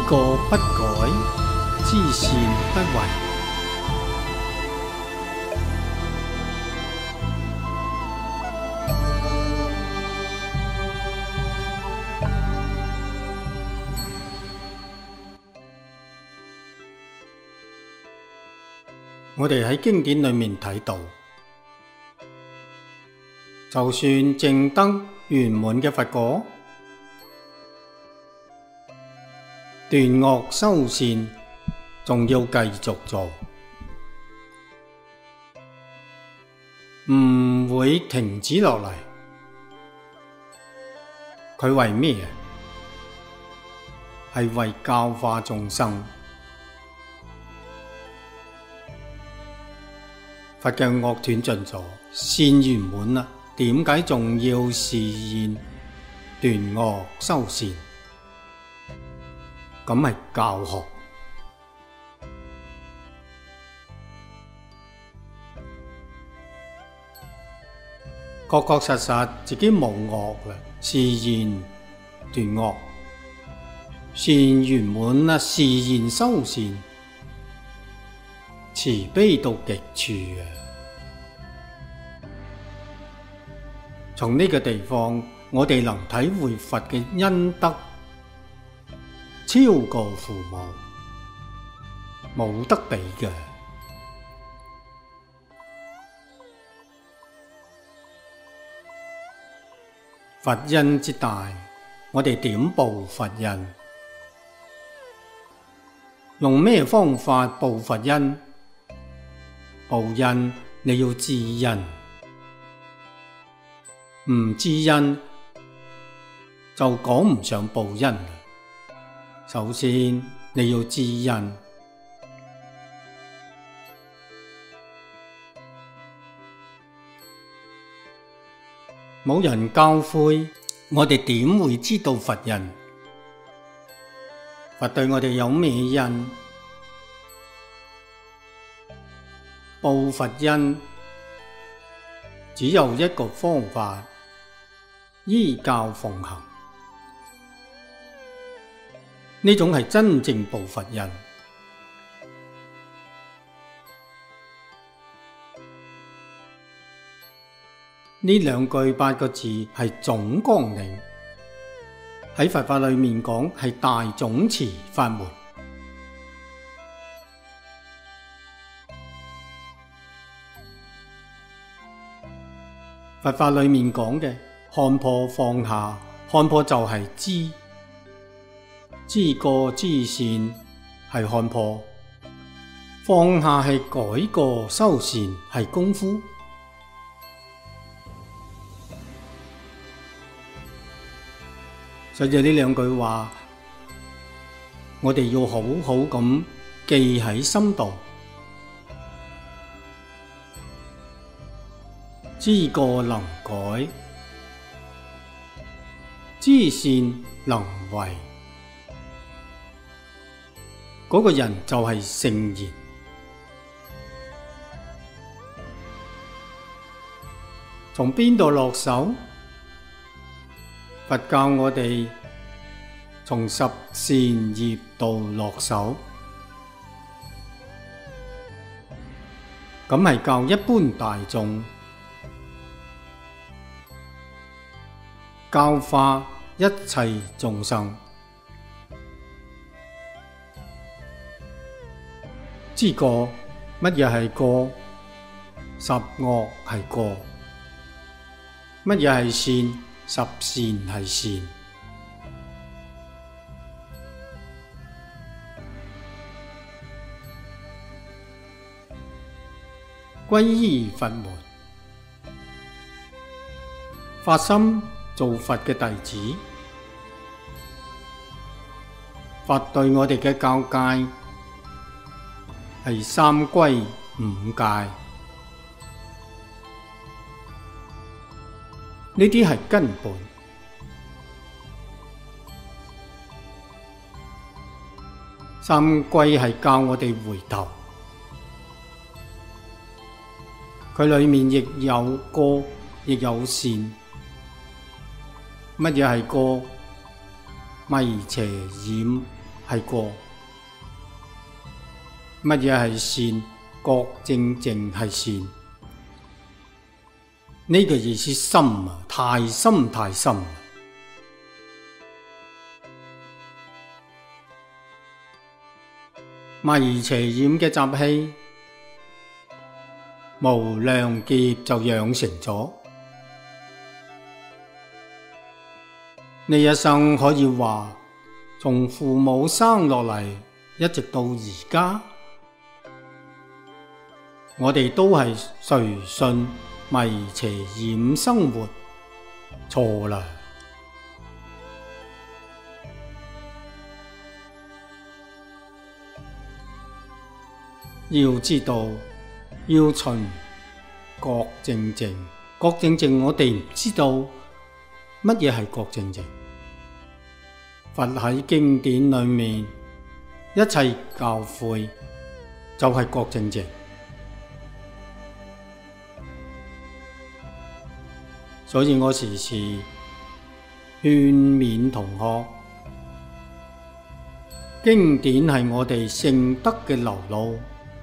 過不改，知善不為。我哋喺經典裏面睇到，就算證得圓滿嘅佛果，斷惡修善仲要繼續做，唔會停止落嚟。佢為咩？係為教化眾生。佛嘅惡斷盡咗，善圓滿啦，點解仲要示現斷惡修善？咁係教學。確確實實自己冇惡啦，示現斷惡，善圓滿啦，示現修善，慈悲到極處啊！從呢個地方，我哋能體會佛嘅恩德超過父母，冇得比嘅。佛恩之大，我哋點報佛恩？用咩方法報佛恩？報恩你要知恩，唔知恩就講唔上報恩。首先你要知恩，冇人教誨，我哋點會知道佛恩？佛對我哋有咩恩？報佛恩只有一個方法，依教奉行。呢種係真正報佛恩。呢兩句8個字係總綱領，喺佛法裏面講係大總持法門。佛法裏面講嘅看破放下，看破就係知過知善係看破，放下係改過修善係功夫。所以呢兩句話，我哋要好好咁記喺心度。知過能改，知善能為，嗰個人就係聖賢。從邊度落手？佛教我哋從十善業道落手，咁係教一般大眾，教化一切眾生。知過，乜嘢係過？十惡係過。乜嘢係善？十善係善。皈依佛門，發心做佛嘅弟子。佛對我哋嘅教誡係三歸五戒，呢啲係根本。三歸係教我哋回頭，佢裏面亦有過，亦有善。乜嘢係過？迷邪染係過，乜嘢係善，覺正正係善。呢個意思深啊，太深太深。迷邪染嘅習氣，無量劫就養成咗。呢一生可以話，從父母生落嚟，一直到而家，我哋都係隨順迷邪染生活，錯啦！要知道，要循覺正正，覺正正我哋唔知道乜嘢係覺正正。佛喺經典裏面一切教誨就係覺正正，所以我時時勸勉同學，經典係我哋聖德嘅流露。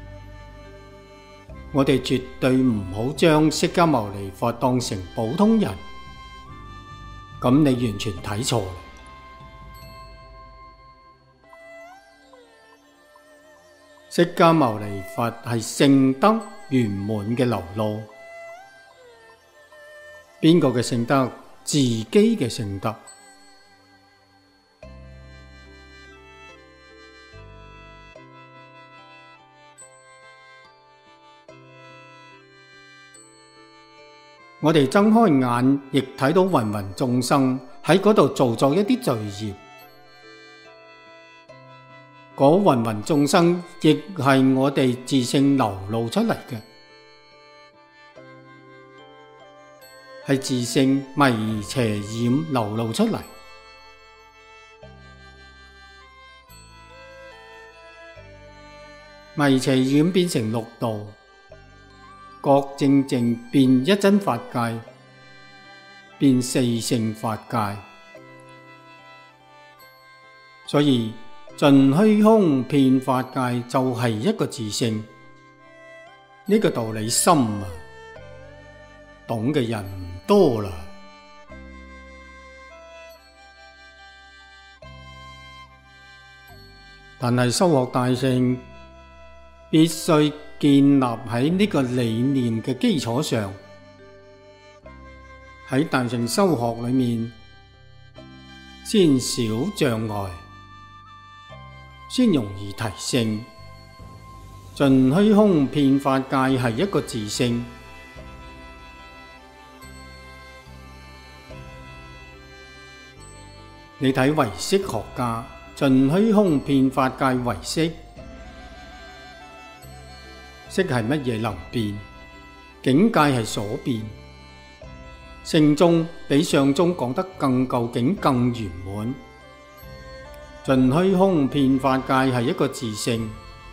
我哋絕對唔好將釋迦牟尼佛當成普通人，咁你完全睇錯。釋迦牟尼佛係聖德圓滿嘅流露。邊個嘅聖德？自己嘅聖德。我哋睜開眼，亦睇到芸芸眾生喺嗰度做作一啲罪業。嗰芸芸眾生亦係我哋自性流露出嚟嘅，係自性迷邪染流露出嚟。迷邪染變成六道，覺正正變一真法界，變四聖法界。所以盡虛空遍法界就係一個自性。呢個道理深啊，懂嘅人唔多啦。但係修學大乘必須建立喺呢個理念嘅基礎上，喺大乘修學裏面先少障礙，先容易提升。盡虛空遍法界係一個自性。你睇唯識學家，盡虛空遍法界唯識，識係乜嘢能變？境界係所變。聖宗比上宗講得更究竟、更圓滿。盡虛空遍法界係一個自性。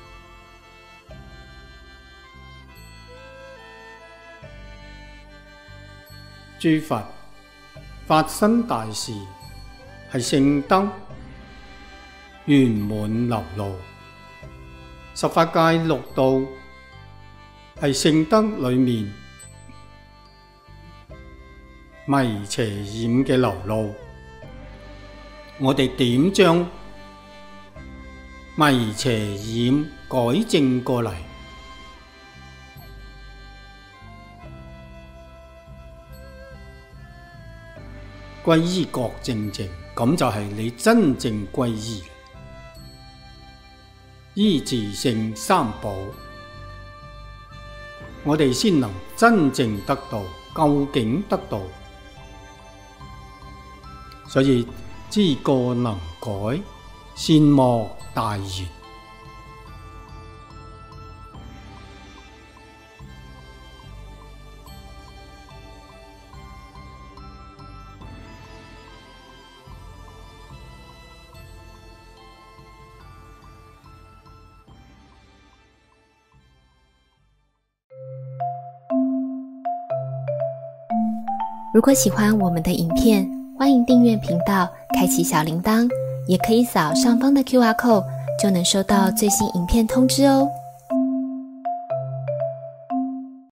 諸佛發生大事係聖德圓滿流露，十法界六道係聖德裏面迷邪染嘅流露。我哋點將迷邪染改正過嚟？皈依覺正正，咁就係你真正皈依。依自性三寶，我哋先能真正得到，究竟得到。所以知過能改，善莫大焉。 如果喜欢我们的影片， 欢迎订阅频道，开启小铃铛，也可以扫上方的 QR code，就能收到最新影片通知哦。